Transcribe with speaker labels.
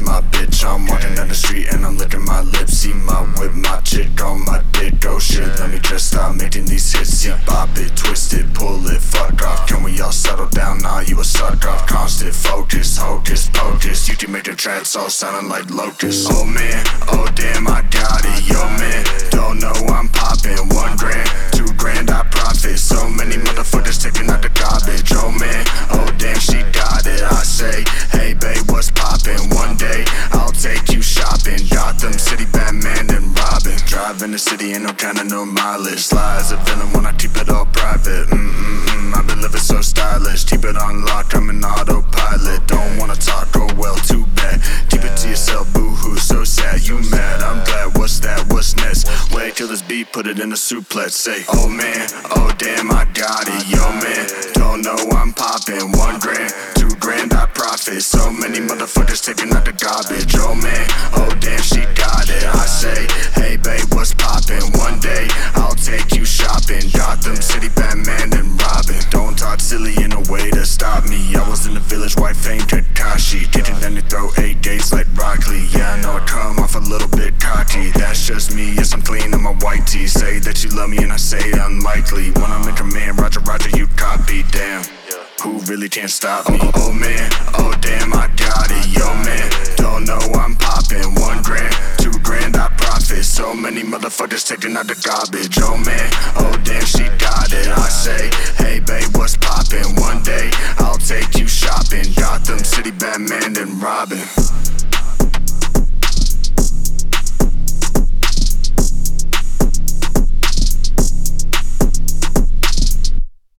Speaker 1: my bitch. I'm walking down the street and I'm licking my lips. See my whip, my chick on my dick. Oh shit, let me just stop making these hits. See, bop it, twist it, pull it, fuck off. Can we all settle down? Nah, you a suck off. Constant focus, hocus pocus. You can make the tracks all sounding like locusts. Oh man, oh damn, I got it. Yo man, don't know I'm popping. 1 grand, 2 grand, I profit. So many motherfuckers taking out the garbage. Oh man, oh damn, she got it. I say, hey babe, what's poppin'? One day I'll take you shopping. Gotham City, Batman and Robin. Driving the city, ain't no kind of no mileage. Sly as a villain when I keep it all private. I've been living so stylish. Keep it on lock, I'm an autopilot. Don't wanna talk, oh well, too bad. Keep it to yourself, boo-hoo, so sad. You mad, I'm glad, what's that, what's next? Wait till this beat, put it in a suplex. Say, oh man, oh damn, I got it. Yo man, don't know I'm poppin'. 1 grand, 2 grand, I profit. So many motherfuckers taking out the garbage. Oh man, oh damn, she got it. I say, hey babe, what's poppin'? One day I'll take you shopping. Gotham City, Batman and Robin. Don't talk silly in a way to stop me. I was in the village, white fame, Kakashi. Kicking down the throat, 8 gates like broccoli. Yeah, I know I come off a little bit cocky. That's just me, yes I'm clean in my white tee. Say that you love me and I say unlikely. When I'm in command, Roger, Roger, you copy. Damn, who really can't stop me? Oh man, oh damn, I got it. Yo man, don't know I'm poppin'. 1 grand, 2 grand, I profit. So many motherfuckers taking out the garbage. Oh man, oh damn, she got it. I say, hey babe, what's poppin'? One day I'll take you shopping. Gotham City, Batman and Robin.